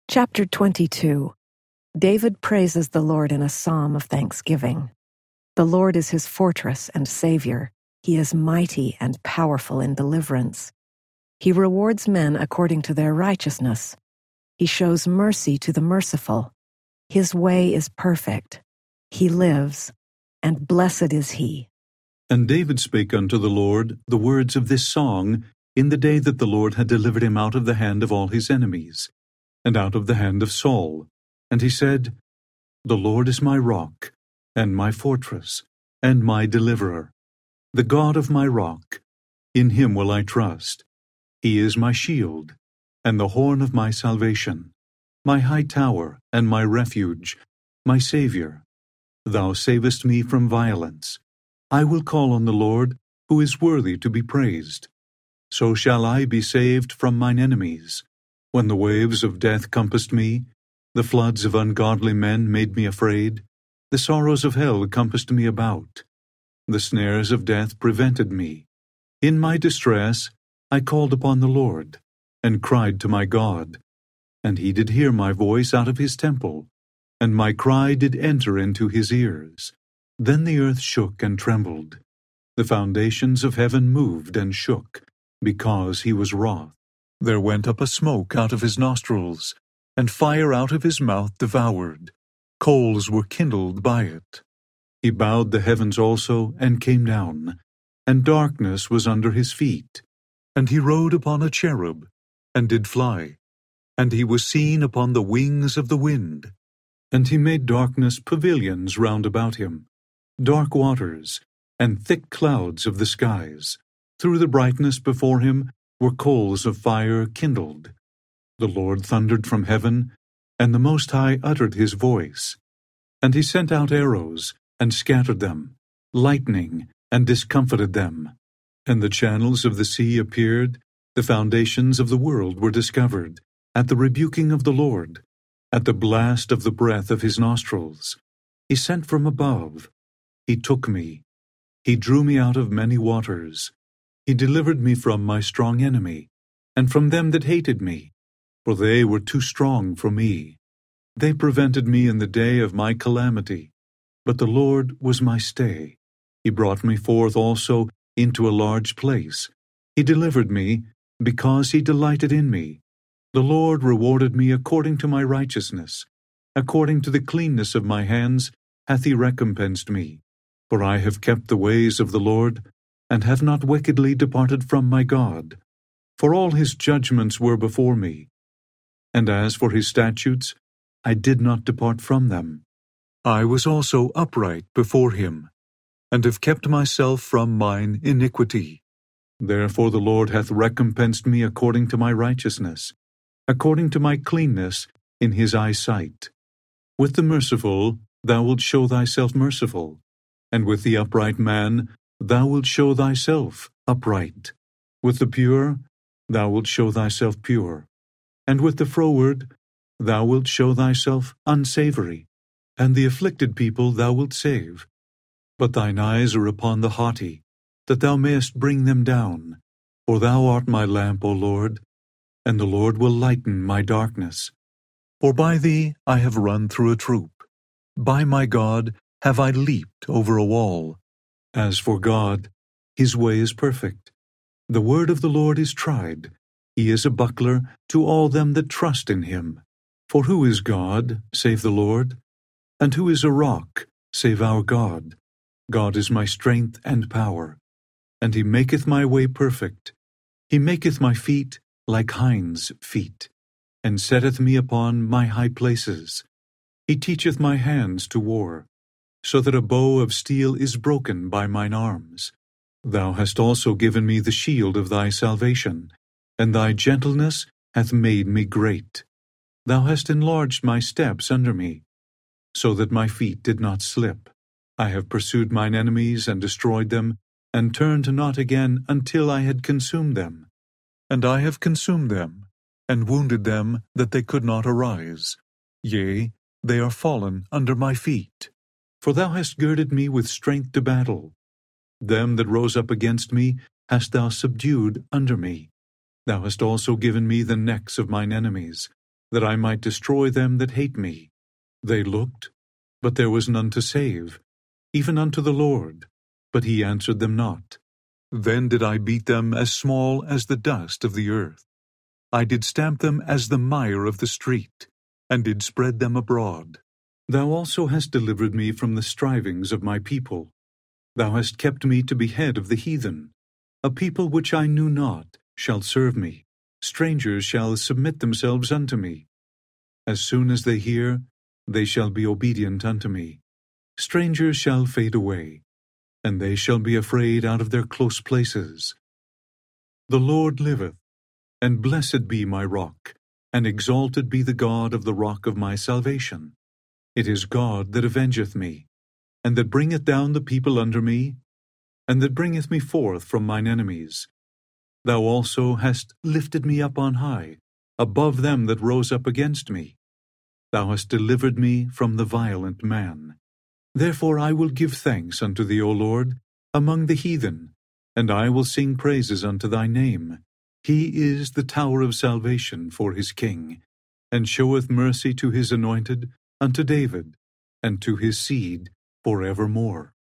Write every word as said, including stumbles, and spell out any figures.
Chapter twenty-two. David praises the Lord in a psalm of thanksgiving. The Lord is his fortress and Savior. He is mighty and powerful in deliverance. He rewards men according to their righteousness. He shows mercy to the merciful. His way is perfect. He lives, and blessed is he. And David spake unto the Lord the words of this song in the day that the Lord had delivered him out of the hand of all his enemies, and out of the hand of Saul. And he said, The Lord is my rock, and my fortress, and my deliverer, the God of my rock. In him will I trust. He is my shield, and the horn of my salvation, my high tower, and my refuge, my Saviour. Thou savest me from violence. I will call on the Lord, who is worthy to be praised. So shall I be saved from mine enemies. When the waves of death compassed me, the floods of ungodly men made me afraid, the sorrows of hell compassed me about. The snares of death prevented me. In my distress I called upon the Lord, and cried to my God. And he did hear my voice out of his temple, and my cry did enter into his ears. Then the earth shook and trembled. The foundations of heaven moved and shook, because he was wroth. There went up a smoke out of his nostrils, and fire out of his mouth devoured. Coals were kindled by it. He bowed the heavens also, and came down, and darkness was under his feet. And he rode upon a cherub, and did fly, and he was seen upon the wings of the wind. And he made darkness pavilions round about him, dark waters, and thick clouds of the skies. Through the brightness before him were coals of fire kindled. The Lord thundered from heaven, and the Most High uttered his voice. And he sent out arrows, and scattered them, lightning, and discomfited them. And the channels of the sea appeared, the foundations of the world were discovered, at the rebuking of the Lord, at the blast of the breath of his nostrils. He sent from above. He took me. He drew me out of many waters. He delivered me from my strong enemy, and from them that hated me, for they were too strong for me. They prevented me in the day of my calamity, but the Lord was my stay. He brought me forth also into a large place. He delivered me, because he delighted in me. The Lord rewarded me according to my righteousness. According to the cleanness of my hands hath he recompensed me. For I have kept the ways of the Lord, and have not wickedly departed from my God. For all his judgments were before me, and as for his statutes, I did not depart from them. I was also upright before him, and have kept myself from mine iniquity. Therefore the Lord hath recompensed me according to my righteousness, according to my cleanness in his eyesight. With the merciful thou wilt show thyself merciful, and with the upright man thou wilt show thyself upright. With the pure thou wilt show thyself pure, and with the froward thou wilt show thyself unsavory, and the afflicted people thou wilt save. But thine eyes are upon the haughty, that thou mayest bring them down. For thou art my lamp, O Lord, and the Lord will lighten my darkness. For by thee I have run through a troop. By my God have I leaped over a wall. As for God, his way is perfect. The word of the Lord is tried. He is a buckler to all them that trust in him. For who is God, save the Lord? And who is a rock, save our God? God is my strength and power, and he maketh my way perfect. He maketh my feet like hinds' feet, and setteth me upon my high places. He teacheth my hands to war, so that a bow of steel is broken by mine arms. Thou hast also given me the shield of thy salvation, and thy gentleness hath made me great. Thou hast enlarged my steps under me, so that my feet did not slip. I have pursued mine enemies and destroyed them, and turned not again until I had consumed them. And I have consumed them, and wounded them that they could not arise. Yea, they are fallen under my feet. For thou hast girded me with strength to battle. Them that rose up against me hast thou subdued under me. Thou hast also given me the necks of mine enemies. that I might destroy them that hate me. They looked, but there was none to save, even unto the Lord, but he answered them not. Then did I beat them as small as the dust of the earth. I did stamp them as the mire of the street, and did spread them abroad. Thou also hast delivered me from the strivings of my people. Thou hast kept me to be head of the heathen. A people which I knew not shall serve me. Strangers shall submit themselves unto me. As soon as they hear, they shall be obedient unto me. Strangers shall fade away, and they shall be afraid out of their close places. The Lord liveth, and blessed be my rock, and exalted be the God of the rock of my salvation. It is God that avengeth me, and that bringeth down the people under me, and that bringeth me forth from mine enemies. Thou also hast lifted me up on high, above them that rose up against me. Thou hast delivered me from the violent man. Therefore I will give thanks unto thee, O Lord, among the heathen, and I will sing praises unto thy name. He is the tower of salvation for his king, and showeth mercy to his anointed, unto David, and to his seed for evermore.